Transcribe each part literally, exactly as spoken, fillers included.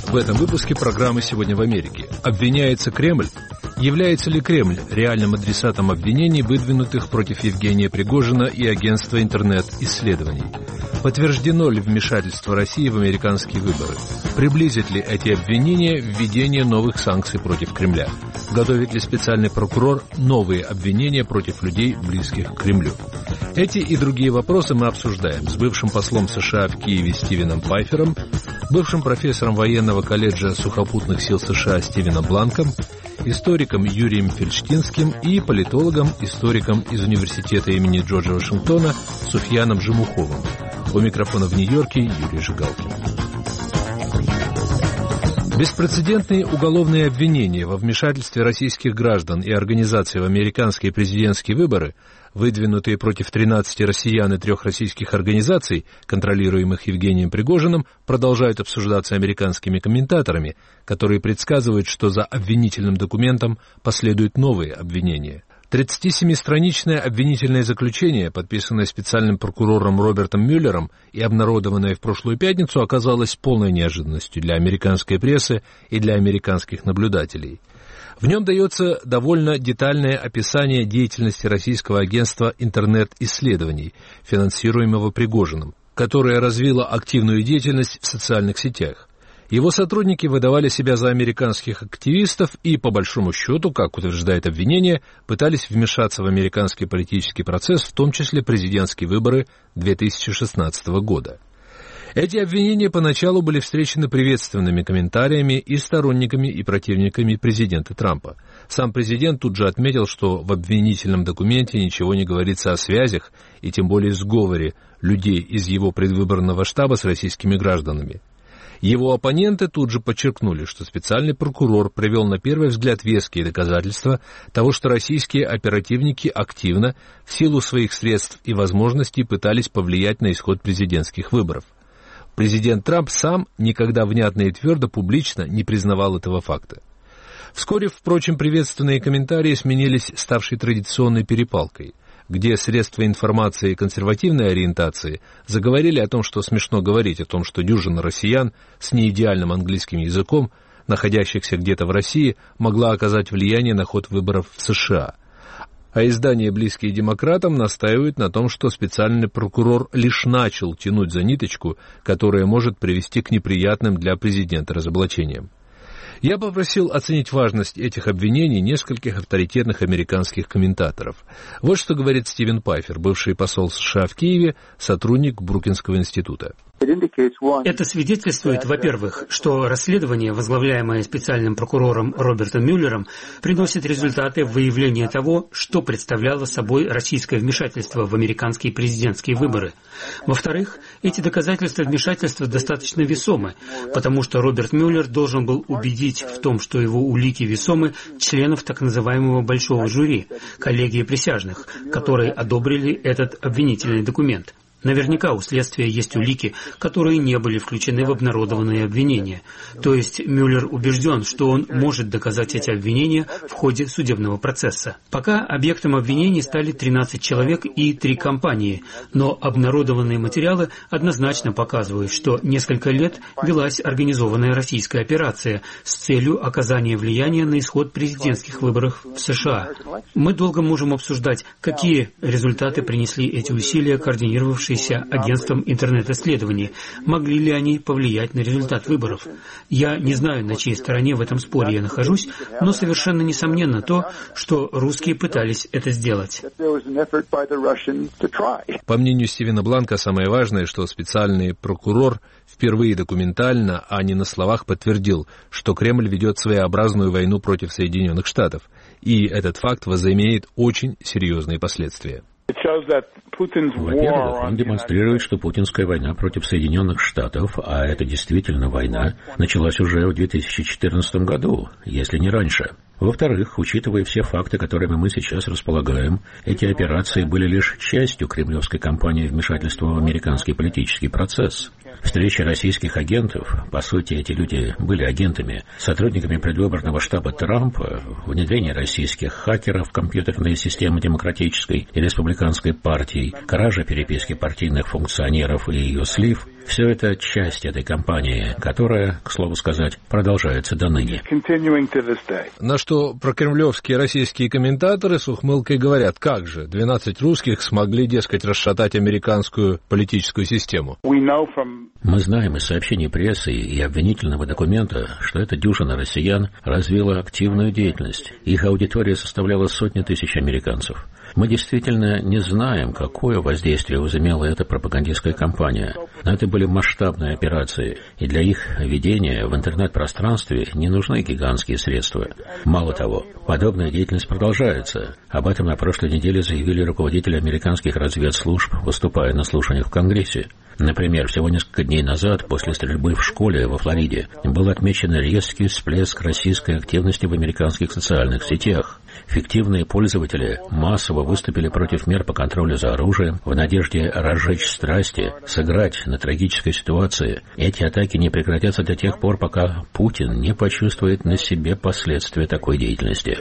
В этом выпуске программы «Сегодня в Америке». Обвиняется Кремль? Является ли Кремль реальным адресатом обвинений, выдвинутых против Евгения Пригожина и агентства интернет-исследований? Подтверждено ли вмешательство России в американские выборы? Приблизит ли эти обвинения введение новых санкций против Кремля? Готовит ли специальный прокурор новые обвинения против людей, близких к Кремлю? Эти и другие вопросы мы обсуждаем с бывшим послом США в Киеве Стивеном Пайфером, бывшим профессором военного колледжа сухопутных сил США Стивеном Бланком, историком Юрием Фельштинским и политологом-историком из университета имени Джорджа Вашингтона Суфьяном Жемуховым. У микрофона в Нью-Йорке Юрий Жигалкин. Беспрецедентные уголовные обвинения во вмешательстве российских граждан и организаций в американские президентские выборы, выдвинутые против тринадцати россиян и трех российских организаций, контролируемых Евгением Пригожиным, продолжают обсуждаться американскими комментаторами, которые предсказывают, что за обвинительным документом последуют новые обвинения. тридцатисемистраничное обвинительное заключение, подписанное специальным прокурором Робертом Мюллером и обнародованное в прошлую пятницу, оказалось полной неожиданностью для американской прессы и для американских наблюдателей. В нем дается довольно детальное описание деятельности российского агентства интернет-исследований, финансируемого Пригожиным, которое развило активную деятельность в социальных сетях. Его сотрудники выдавали себя за американских активистов и, по большому счету, как утверждает обвинение, пытались вмешаться в американский политический процесс, в том числе президентские выборы две тысячи шестнадцатого года. Эти обвинения поначалу были встречены приветственными комментариями и сторонниками, и противниками президента Трампа. Сам президент тут же отметил, что в обвинительном документе ничего не говорится о связях и тем более сговоре людей из его предвыборного штаба с российскими гражданами. Его оппоненты тут же подчеркнули, что специальный прокурор привел на первый взгляд веские доказательства того, что российские оперативники активно, в силу своих средств и возможностей, пытались повлиять на исход президентских выборов. Президент Трамп сам никогда внятно и твердо публично не признавал этого факта. Вскоре, впрочем, приветственные комментарии сменились ставшей традиционной перепалкой, где средства информации консервативной ориентации заговорили о том, что смешно говорить о том, что дюжина россиян с неидеальным английским языком, находящихся где-то в России, могла оказать влияние на ход выборов в США. А издания, близкие демократам, настаивают на том, что специальный прокурор лишь начал тянуть за ниточку, которая может привести к неприятным для президента разоблачениям. Я попросил оценить важность этих обвинений нескольких авторитетных американских комментаторов. Вот что говорит Стивен Пайфер, бывший посол США в Киеве, сотрудник Брукинского института. Это свидетельствует, во-первых, что расследование, возглавляемое специальным прокурором Робертом Мюллером, приносит результаты выявления того, что представляло собой российское вмешательство в американские президентские выборы. Во-вторых, эти доказательства вмешательства достаточно весомы, потому что Роберт Мюллер должен был убедить в том, что его улики весомы, членов так называемого большого жюри, коллегии присяжных, которые одобрили этот обвинительный документ. Наверняка у следствия есть улики, которые не были включены в обнародованные обвинения. То есть Мюллер убежден, что он может доказать эти обвинения в ходе судебного процесса. Пока объектом обвинений стали тринадцать человек и три компании, но обнародованные материалы однозначно показывают, что несколько лет велась организованная российская операция с целью оказания влияния на исход президентских выборов в США. Мы долго можем обсуждать, какие результаты принесли эти усилия, координировавшие агентством интернет-исследований. Могли ли они повлиять на результат выборов? Я не знаю, на чьей стороне в этом споре я нахожусь, но совершенно несомненно то, что русские пытались это сделать. По мнению Стивена Бланка, самое важное, что специальный прокурор впервые документально, а не на словах, подтвердил, что Кремль ведет своеобразную войну против Соединенных Штатов, и этот факт возымеет очень серьезные последствия. Во-первых, он демонстрирует, что путинская война против Соединенных Штатов, а это действительно война, началась уже в две тысячи четырнадцатом году, если не раньше. Во-вторых, учитывая все факты, которыми мы сейчас располагаем, эти операции были лишь частью кремлевской кампании вмешательства в американский политический процесс. Встречи российских агентов, по сути, эти люди были агентами, сотрудниками предвыборного штаба Трампа, внедрение российских хакеров в компьютерные системы демократической и республиканской партий, кража переписки партийных функционеров и ее слив – Все это часть этой кампании, которая, к слову сказать, продолжается до ныне. На что прокремлевские российские комментаторы с ухмылкой говорят: как же, двенадцать русских смогли, дескать, расшатать американскую политическую систему. Мы знаем из сообщений прессы и обвинительного документа, что эта дюжина россиян развила активную деятельность. Их аудитория составляла сотни тысяч американцев. Мы действительно не знаем, какое воздействие возымела эта пропагандистская кампания. Но это были масштабные операции, и для их ведения в интернет-пространстве не нужны гигантские средства. Мало того, подобная деятельность продолжается. Об этом на прошлой неделе заявили руководители американских разведслужб, выступая на слушаниях в Конгрессе. Например, всего несколько дней назад, после стрельбы в школе во Флориде, был отмечен резкий всплеск российской активности в американских социальных сетях. Фиктивные пользователи массово выступили против мер по контролю за оружием в надежде разжечь страсти, сыграть на трагической ситуации. Эти атаки не прекратятся до тех пор, пока Путин не почувствует на себе последствия такой деятельности.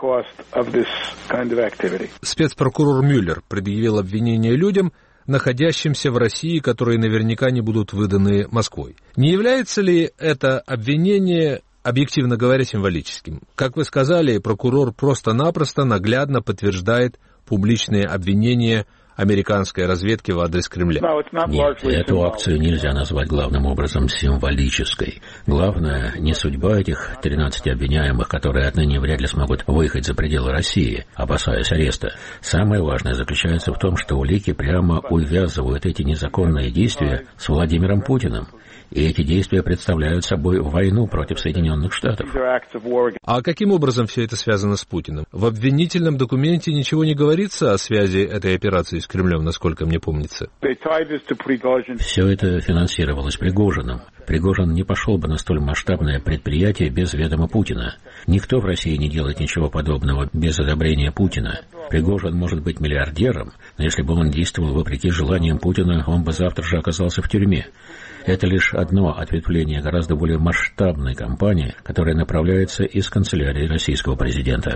Спецпрокурор Мюллер предъявил обвинение людям, находящимся в России, которые наверняка не будут выданы Москвой. Не является ли это обвинение, объективно говоря, символическим? Как вы сказали, прокурор просто-напросто наглядно подтверждает публичные обвинения американской разведки в адрес Кремля. Нет, эту акцию нельзя назвать главным образом символической. Главное не судьба этих тринадцати обвиняемых, которые отныне вряд ли смогут выехать за пределы России, опасаясь ареста. Самое важное заключается в том, что улики прямо увязывают эти незаконные действия с Владимиром Путиным. И эти действия представляют собой войну против Соединенных Штатов. А каким образом все это связано с Путиным? В обвинительном документе ничего не говорится о связи этой операции с Кремлем, насколько мне помнится. Все это финансировалось Пригожиным. Пригожин не пошел бы на столь масштабное предприятие без ведома Путина. Никто в России не делает ничего подобного без одобрения Путина. Пригожин может быть миллиардером, но если бы он действовал вопреки желаниям Путина, он бы завтра же оказался в тюрьме. Это лишь одно ответвление гораздо более масштабной кампании, которая направляется из канцелярии российского президента.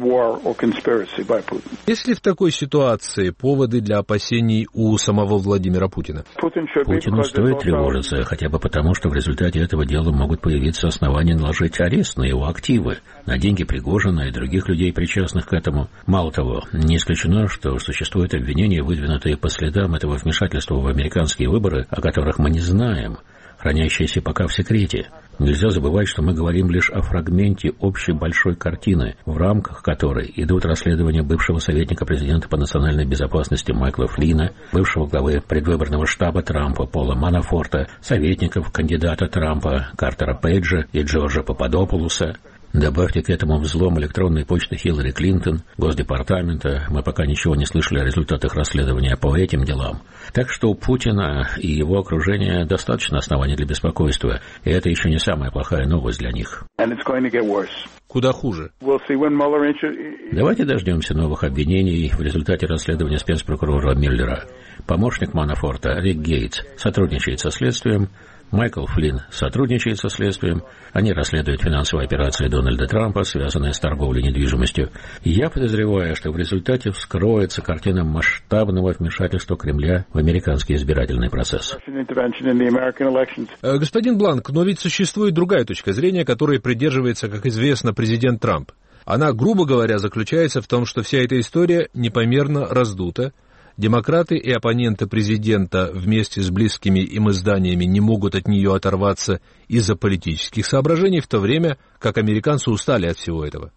Есть ли в такой ситуации поводы для опасений у самого Владимира Путина? Путину стоит тревожиться, хотя бы потому, что в результате этого дела могут появиться основания наложить арест на его активы, на деньги Пригожина и других людей, причастных к этому. Мало того, не исключено, что существуют обвинения, выдвинутые по следам этого вмешательства в американские выборы, о которых мы не знаем, хранящиеся пока в секрете. Нельзя забывать, что мы говорим лишь о фрагменте общей большой картины, в рамках которой идут расследования бывшего советника президента по национальной безопасности Майкла Флина, бывшего главы предвыборного штаба Трампа Пола Манафорта, советников кандидата Трампа Картера Пейджа и Джорджа Пападопулоса. Добавьте к этому взлом электронной почты Хиллари Клинтон, Госдепартамента. Мы пока ничего не слышали о результатах расследования по этим делам. Так что у Путина и его окружения достаточно оснований для беспокойства. И это еще не самая плохая новость для них. Куда хуже. Давайте дождемся новых обвинений в результате расследования спецпрокурора Мюллера. Помощник Манафорта Рик Гейтс сотрудничает со следствием. Майкл Флинн сотрудничает со следствием. Они расследуют финансовые операции Дональда Трампа, связанные с торговлей недвижимостью. Я подозреваю, что в результате вскроется картина масштабного вмешательства Кремля в американский избирательный процесс. Господин Бланк, но ведь существует другая точка зрения, которой придерживается, как известно, президент Трамп. Она, грубо говоря, заключается в том, что вся эта история непомерно раздута. Демократы и оппоненты президента вместе с близкими им изданиями не могут от нее оторваться из-за политических соображений, в то время как американцы устали от всего этого.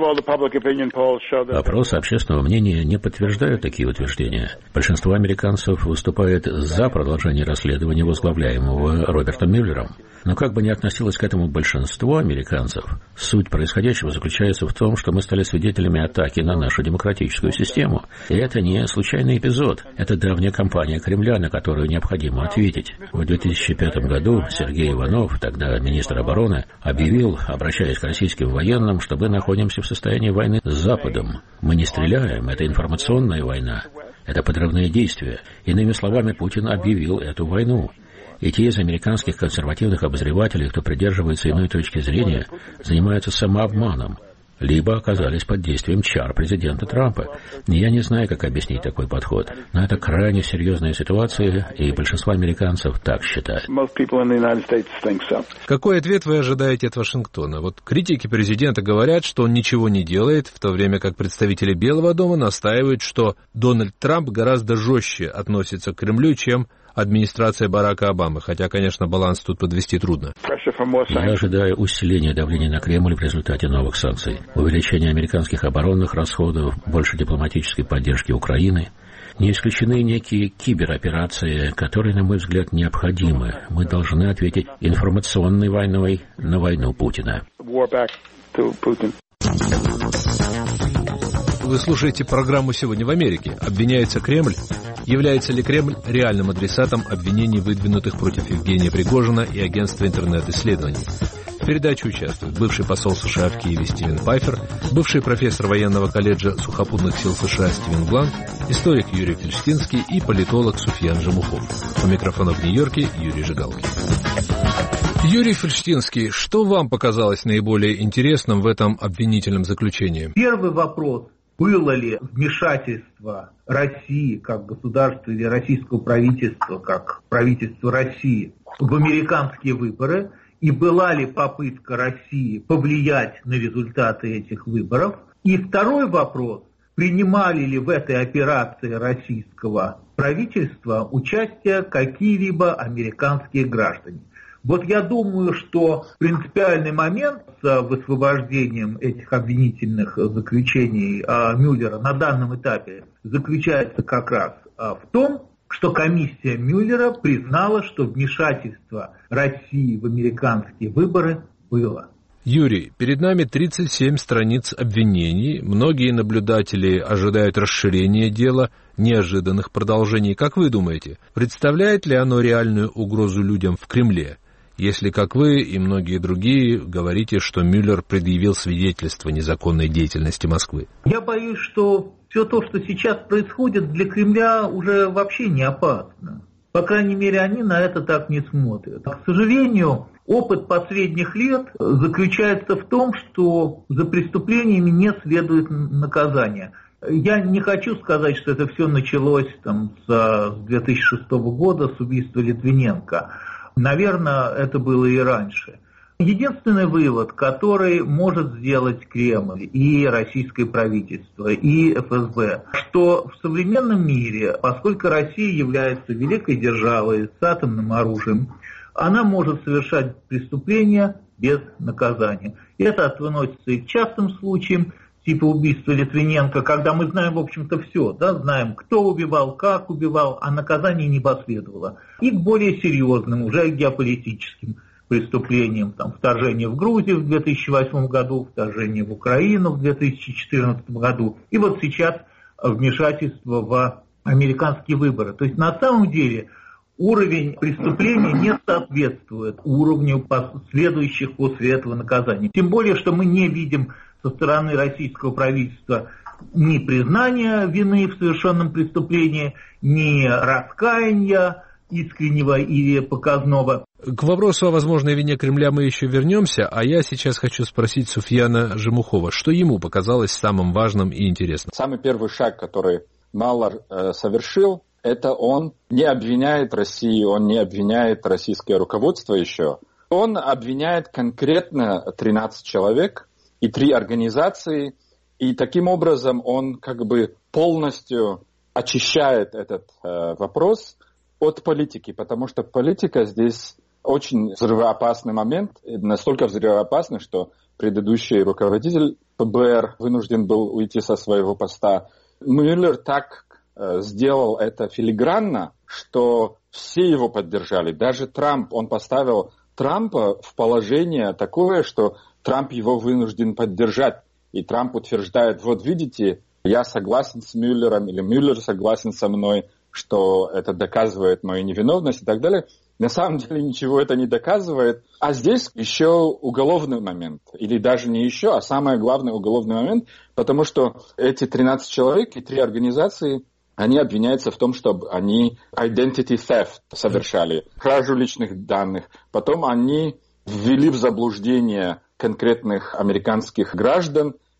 Опросы общественного мнения не подтверждают такие утверждения. Большинство американцев выступает за продолжение расследования, возглавляемого Робертом Мюллером. Но как бы ни относилось к этому большинство американцев, суть происходящего заключается в том, что мы стали свидетелями атаки на нашу демократическую систему. И это не случайный эпизод. Это давняя кампания Кремля, на которую необходимо ответить. В две тысячи пятом году Сергей Иванов, тогда министр обороны, объявил, обращаясь к российским военным, что мы находимся в состоянии войны с Западом. Мы не стреляем, это информационная война. Это подрывные действия. Иными словами, Путин объявил эту войну. И те из американских консервативных обозревателей, кто придерживается иной точки зрения, занимаются самообманом. либо оказались под действием чар президента Трампа. Я не знаю, как объяснить такой подход, но это крайне серьезная ситуация, и большинство американцев так считают. Какой ответ вы ожидаете от Вашингтона? Вот критики президента говорят, что он ничего не делает, в то время как представители Белого дома настаивают, что Дональд Трамп гораздо жестче относится к Кремлю, чем администрация Барака Обамы, хотя, конечно, баланс тут подвести трудно. Я ожидаю усиления давления на Кремль в результате новых санкций, увеличения американских оборонных расходов, больше дипломатической поддержки Украины. Не исключены некие кибероперации, которые, на мой взгляд, необходимы. Мы должны ответить информационной войной на войну Путина. Вы слушаете программу «Сегодня в Америке». Обвиняется Кремль? Является ли Кремль реальным адресатом обвинений, выдвинутых против Евгения Пригожина и агентства интернет-исследований? В передаче участвуют бывший посол США в Киеве Стивен Пайфер, бывший профессор военного колледжа сухопутных сил США Стивен Бланк, историк Юрий Фельштинский и политолог Суфьян Жамухов. У микрофона в Нью-Йорке Юрий Жигалкин. Юрий Фельштинский, что вам показалось наиболее интересным в этом обвинительном заключении? Первый вопрос. Было ли вмешательство России как государства или российского правительства как правительства России в американские выборы? И была ли попытка России повлиять на результаты этих выборов? И второй вопрос. Принимали ли в этой операции российского правительства участие какие-либо американские граждане? Вот я думаю, что принципиальный момент с высвобождением этих обвинительных заключений Мюллера на данном этапе заключается как раз в том, что комиссия Мюллера признала, что вмешательство России в американские выборы было. Юрий, перед нами тридцать семь страниц обвинений. Многие наблюдатели ожидают расширения дела, неожиданных продолжений. Как вы думаете, представляет ли оно реальную угрозу людям в Кремле, если, как вы и многие другие, говорите, что Мюллер предъявил свидетельство незаконной деятельности Москвы? Я боюсь, что все то, что сейчас происходит, для Кремля уже вообще не опасно. По крайней мере, они на это так не смотрят. К сожалению, опыт последних лет заключается в том, что за преступлениями не следует наказания. Я не хочу сказать, что это все началось там, с две тысячи шестого года, с убийства Литвиненко. Наверное, это было и раньше. Единственный вывод, который может сделать Кремль и российское правительство, и эф эс бэ, что в современном мире, поскольку Россия является великой державой с атомным оружием, она может совершать преступления без наказания. И это относится и к частым случаям, типа убийства Литвиненко, когда мы знаем, в общем-то, все, да, знаем, кто убивал, как убивал, а наказание не последовало. И к более серьезным, уже геополитическим преступлениям, там, вторжение в Грузию в две тысячи восьмом году, вторжение в Украину в две тысячи четырнадцатом году, и вот сейчас вмешательство в американские выборы. То есть на самом деле уровень преступления не соответствует уровню следующих после этого наказаний. Тем более, что мы не видим со стороны российского правительства ни признания вины в совершенном преступлении, ни раскаяния искреннего или показного. К вопросу о возможной вине Кремля мы еще вернемся, а я сейчас хочу спросить Суфьяна Жамухова, что ему показалось самым важным и интересным. Самый первый шаг, который Мюллер э, совершил, это он не обвиняет Россию, он не обвиняет российское руководство еще. Он обвиняет конкретно тринадцать человек и три организации, и таким образом он как бы полностью очищает этот э, вопрос от политики, потому что политика здесь очень взрывоопасный момент, настолько взрывоопасный, что предыдущий руководитель эф бэ эр вынужден был уйти со своего поста. Мюллер так э, сделал это филигранно, что все его поддержали, даже Трамп, он поставил Трампа в положение такое, что Трамп его вынужден поддержать. И Трамп утверждает, вот видите, я согласен с Мюллером, или Мюллер согласен со мной, что это доказывает мою невиновность и так далее. На самом деле ничего это не доказывает. А здесь еще уголовный момент. Или даже не еще, а самый главный уголовный момент, потому что эти тринадцать человек и три организации, они обвиняются в том, что они identity theft совершали, кражу личных данных. Потом они ввели в заблуждение конкретных американских граждан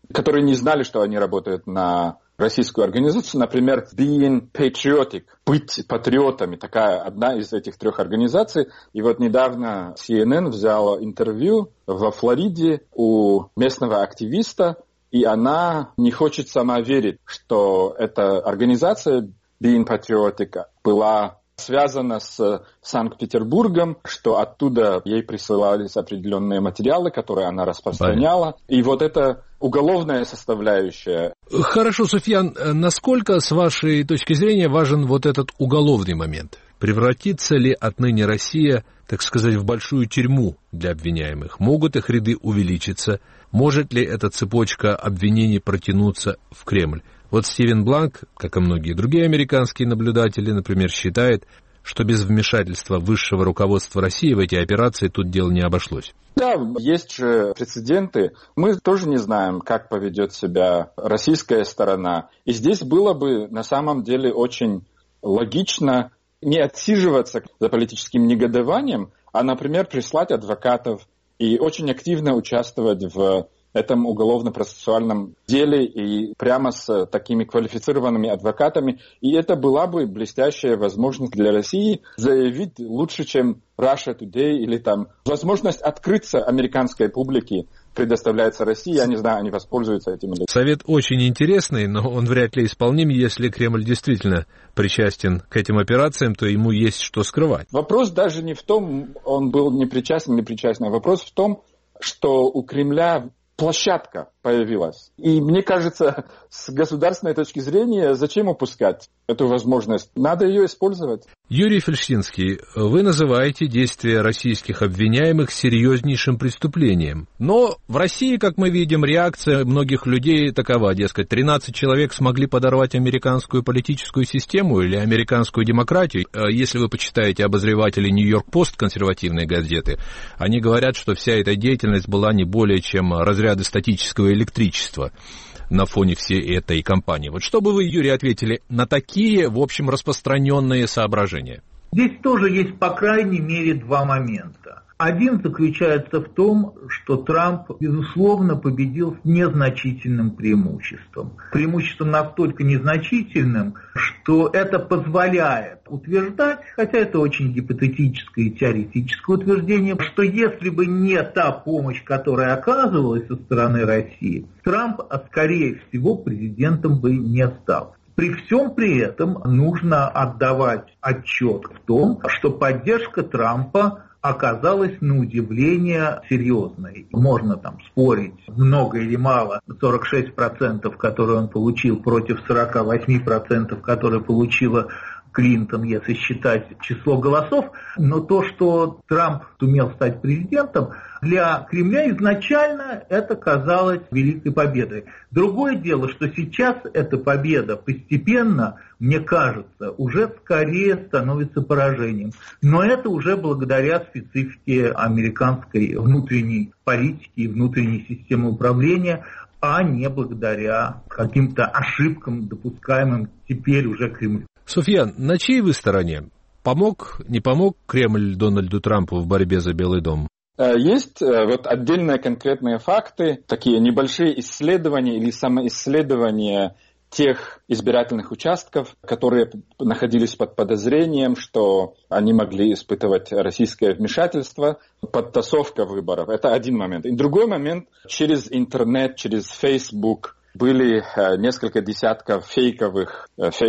которые не знали, что они работают на российскую организацию, например, Being Patriotic, быть патриотами, такая одна из этих трех организаций. И вот недавно си эн эн взяла интервью во Флориде у местного активиста, и она не хочет сама верить, что эта организация Being Patriotic была связана с Санкт-Петербургом, что оттуда ей присылались определенные материалы, которые она распространяла. И вот это уголовная составляющая. Хорошо, Суфьян, насколько, с вашей точки зрения, важен вот этот уголовный момент? Превратится ли отныне Россия, так сказать, в большую тюрьму для обвиняемых? Могут их ряды увеличиться? Может ли эта цепочка обвинений протянуться в Кремль? Вот Стивен Бланк, как и многие другие американские наблюдатели, например, считает, что без вмешательства высшего руководства России в эти операции тут дело не обошлось. Да, есть же прецеденты. Мы тоже не знаем, как поведет себя российская сторона. И здесь было бы на самом деле очень логично не отсиживаться за политическим негодованием, а, например, прислать адвокатов и очень активно участвовать в этом уголовно-процессуальном деле и прямо с такими квалифицированными адвокатами. И это была бы блестящая возможность для России заявить лучше, чем Russia Today, или там возможность открыться американской публике предоставляется России. Я не знаю, они воспользуются этим или нет. Совет очень интересный, но он вряд ли исполним. Если Кремль действительно причастен к этим операциям, то ему есть что скрывать. Вопрос даже не в том, он был не причастен, не причастен. А вопрос в том, что у Кремля площадка появилась. И мне кажется, с государственной точки зрения, зачем упускать эту возможность? Надо ее использовать. Юрий Фельштинский, вы называете действия российских обвиняемых серьезнейшим преступлением. Но в России, как мы видим, реакция многих людей такова, дескать, тринадцать человек смогли подорвать американскую политическую систему или американскую демократию. Если вы почитаете обозревателей Нью-Йорк-Пост, консервативной газеты, они говорят, что вся эта деятельность была не более чем разряды статического электричества на фоне всей этой кампании. Вот что бы вы, Юрий, ответили на такие, в общем, распространенные соображения? Здесь тоже есть, по крайней мере, два момента. Один заключается в том, что Трамп, безусловно, победил с незначительным преимуществом. Преимуществом настолько незначительным, что это позволяет утверждать, хотя это очень гипотетическое и теоретическое утверждение, что если бы не та помощь, которая оказывалась со стороны России, Трамп, скорее всего, президентом бы не стал. При всем при этом нужно отдавать отчет в том, что поддержка Трампа оказалась на удивление серьезной. Можно там спорить, много или мало, сорок шесть процентов, которые он получил, против сорок восемь процентов, которые получила Клинтон, если считать число голосов, но то, что Трамп сумел стать президентом, для Кремля изначально это казалось великой победой. Другое дело, что сейчас эта победа постепенно, мне кажется, уже скорее становится поражением. Но это уже благодаря специфике американской внутренней политики и внутренней системы управления, а не благодаря каким-то ошибкам, допускаемым теперь уже Кремлем. Суфьян, на чьей вы стороне? Помог, не помог Кремль Дональду Трампу в борьбе за Белый дом? Есть вот отдельные конкретные факты, такие небольшие исследования или самоисследования тех избирательных участков, которые находились под подозрением, что они могли испытывать российское вмешательство, подтасовка выборов. Это один момент. И другой момент, через интернет, через Facebook были несколько десятков фейковых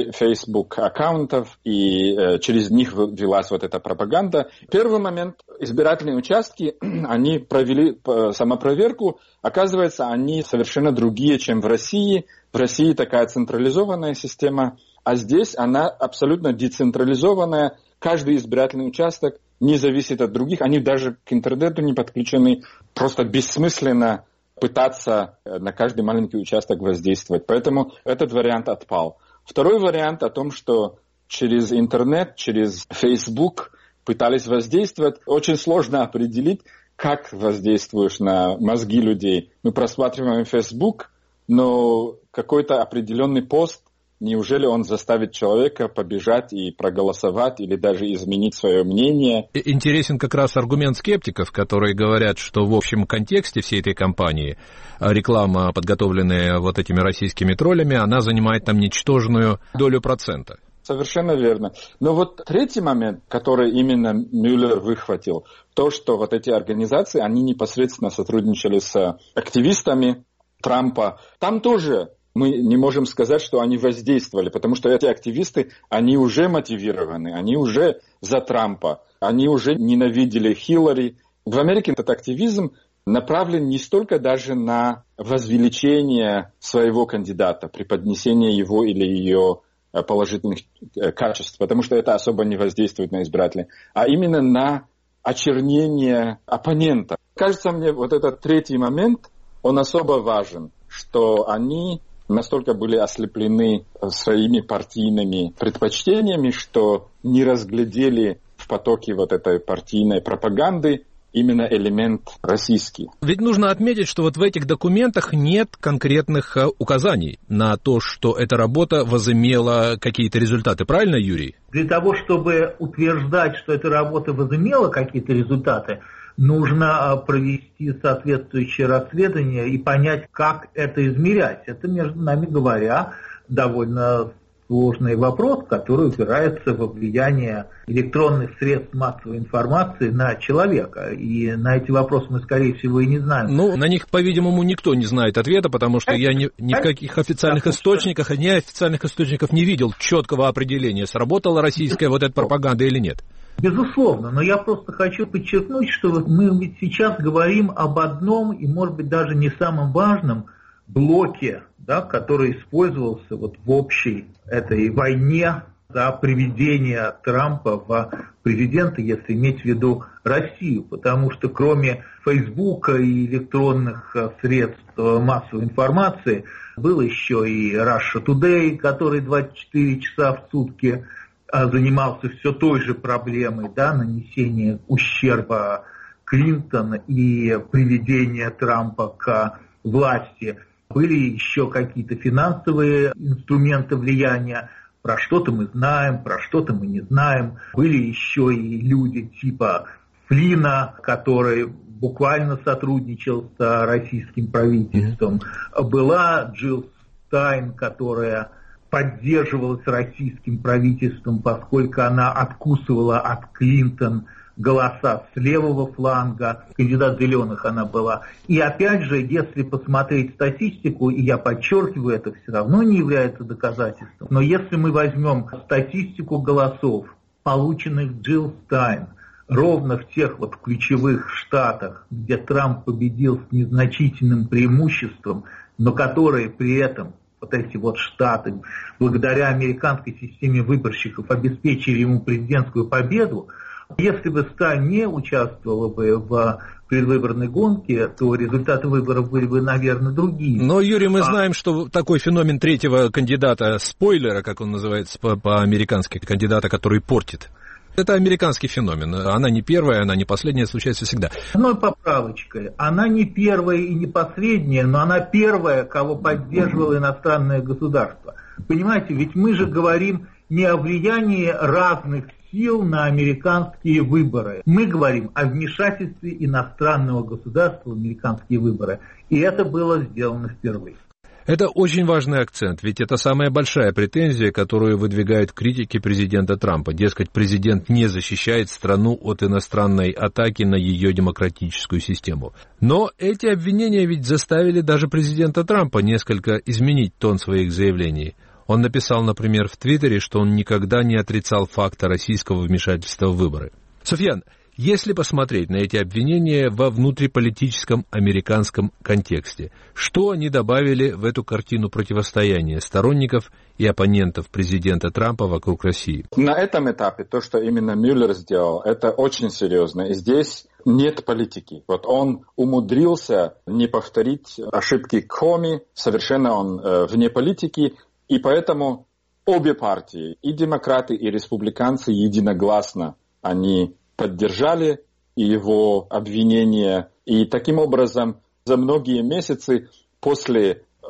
Facebook-аккаунтов, и через них велась вот эта пропаганда. Первый момент, избирательные участки, они провели самопроверку. Оказывается, они совершенно другие, чем в России. В России такая централизованная система, а здесь она абсолютно децентрализованная. Каждый избирательный участок не зависит от других, они даже к интернету не подключены. Просто бессмысленно пытаться на каждый маленький участок воздействовать. Поэтому этот вариант отпал. Второй вариант о том, что через интернет, через Facebook пытались воздействовать. Очень сложно определить, как воздействуешь на мозги людей. Мы просматриваем Facebook, но какой-то определенный пост неужели он заставит человека побежать и проголосовать или даже изменить свое мнение? Интересен как раз аргумент скептиков, которые говорят, что в общем контексте всей этой кампании реклама, подготовленная вот этими российскими троллями, она занимает там ничтожную долю процента. Совершенно верно. Но вот третий момент, который именно Мюллер выхватил, то, что вот эти организации, они непосредственно сотрудничали с активистами Трампа. Там тоже мы не можем сказать, что они воздействовали, потому что эти активисты, они уже мотивированы, они уже за Трампа, они уже ненавидели Хиллари. В Америке этот активизм направлен не столько даже на возвеличение своего кандидата, преподнесение его или ее положительных качеств, потому что это особо не воздействует на избирателей, а именно на очернение оппонента. Кажется мне, вот этот третий момент, он особо важен, что они настолько были ослеплены своими партийными предпочтениями, что не разглядели в потоке вот этой партийной пропаганды именно элемент российский. Ведь нужно отметить, что вот в этих документах нет конкретных указаний на то, что эта работа возымела какие-то результаты. Правильно, Юрий? Для того, чтобы утверждать, что эта работа возымела какие-то результаты, нужно провести соответствующее расследование и понять, как это измерять. Это, между нами говоря, довольно сложный вопрос, который упирается во влияние электронных средств массовой информации на человека. И на эти вопросы мы, скорее всего, и не знаем. Ну, на них, по-видимому, никто не знает ответа, потому что я ни, ни в каких официальных источниках, ни официальных источников не видел четкого определения, сработала российская вот эта пропаганда или нет. Безусловно, но я просто хочу подчеркнуть, что вот мы ведь сейчас говорим об одном и, может быть, даже не самом важном блоке, да, который использовался вот в общей этой войне за приведение Трампа в президенты, если иметь в виду Россию, потому что кроме Фейсбука и электронных средств массовой информации был еще и Russia Today, который двадцать четыре часа в сутки занимался все той же проблемой, да, нанесения ущерба Клинтон и приведения Трампа к власти. Были еще какие-то финансовые инструменты влияния. Про что-то мы знаем, про что-то мы не знаем. Были еще и люди типа Флина, который буквально сотрудничал с российским правительством. Была Джилл Стайн, которая поддерживалась российским правительством, поскольку она откусывала от Клинтон голоса с левого фланга, кандидат зеленых она была. И опять же, если посмотреть статистику, и я подчеркиваю, это все равно не является доказательством, но если мы возьмем статистику голосов, полученных Джилл Стайн, ровно в тех вот ключевых штатах, где Трамп победил с незначительным преимуществом, но которые при этом вот эти вот штаты, благодаря американской системе выборщиков, обеспечили ему президентскую победу. Если бы Стайн не участвовала бы в предвыборной гонке, то результаты выборов были бы, наверное, другие. Но, Юрий, мы а... знаем, что такой феномен третьего кандидата, спойлера, как он называется по-американски, кандидата, который портит. Это американский феномен. Она не первая, она не последняя, случается всегда. Одной поправочкой. Она не первая и не последняя, но она первая, кого поддерживало иностранное государство. Понимаете, ведь мы же говорим не о влиянии разных сил на американские выборы. Мы говорим о вмешательстве иностранного государства в американские выборы. И это было сделано впервые. Это очень важный акцент, ведь это самая большая претензия, которую выдвигают критики президента Трампа. Дескать, президент не защищает страну от иностранной атаки на ее демократическую систему. Но эти обвинения ведь заставили даже президента Трампа несколько изменить тон своих заявлений. Он написал, например, в Твиттере, что он никогда не отрицал факта российского вмешательства в выборы. Суфьян, если посмотреть на эти обвинения во внутриполитическом американском контексте, что они добавили в эту картину противостояния сторонников и оппонентов президента Трампа вокруг России? На этом этапе то, что именно Мюллер сделал, это очень серьезно. И здесь нет политики. Вот он умудрился не повторить ошибки Коми, совершенно он э, вне политики, и поэтому обе партии, и демократы, и республиканцы, единогласно они поддержали его обвинения. И таким образом за многие месяцы после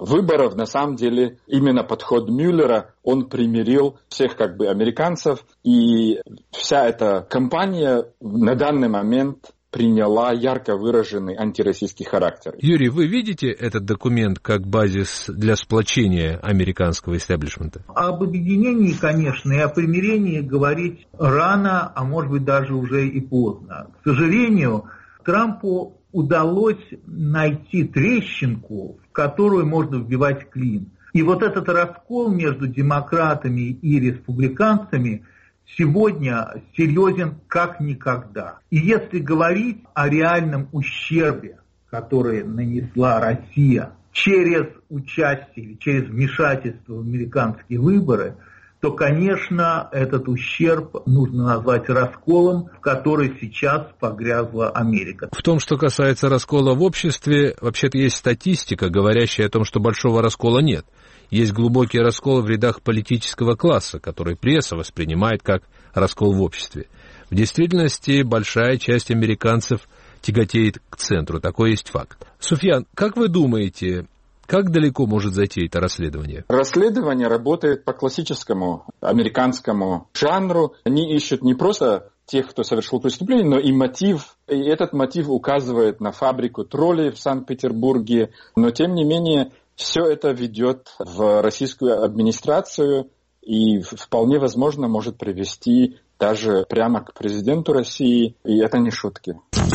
выборов, на самом деле, именно подход Мюллера, он примирил всех как бы американцев, и вся эта кампания на данный момент приняла ярко выраженный антироссийский характер. Юрий, вы видите этот документ как базис для сплочения американского истеблишмента? Об объединении, конечно, и о примирении говорить рано, а может быть даже уже и поздно. К сожалению, Трампу удалось найти трещинку, в которую можно вбивать клин. И вот этот раскол между демократами и республиканцами сегодня серьезен как никогда. И если говорить о реальном ущербе, который нанесла Россия через участие, через вмешательство в американские выборы, то, конечно, этот ущерб нужно назвать расколом, в который сейчас погрязла Америка. В том, что касается раскола в обществе, вообще-то есть статистика, говорящая о том, что большого раскола нет. Есть глубокий раскол в рядах политического класса, который пресса воспринимает как раскол в обществе. В действительности большая часть американцев тяготеет к центру, такой есть факт. Суфьян, как вы думаете, как далеко может зайти это расследование? Расследование работает по классическому американскому жанру. Они ищут не просто тех, кто совершил преступление, но и мотив. И этот мотив указывает на фабрику троллей в Санкт-Петербурге. Но, тем не менее, все это ведет в российскую администрацию и вполне возможно может привести даже прямо к президенту России. И это не шутки.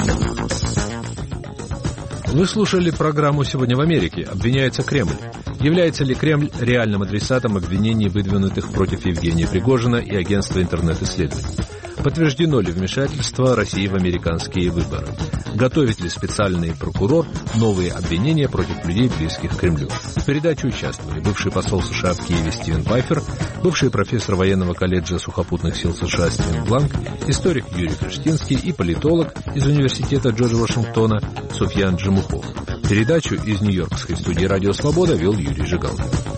Вы слушали программу «Сегодня в Америке». Обвиняется Кремль. Является ли Кремль реальным адресатом обвинений, выдвинутых против Евгения Пригожина и агентства интернет-исследований? Подтверждено ли вмешательство России в американские выборы? Готовит ли специальный прокурор новые обвинения против людей, близких к Кремлю? В передаче участвовали бывший посол США в Киеве Стивен Пайфер, бывший профессор военного колледжа сухопутных сил США Стивен Бланк, историк Юрий Криштинский и политолог из университета Джорджа Вашингтона Суфьян Джемухов. Передачу из Нью-Йоркской студии «Радио Свобода» вел Юрий Жигалкин.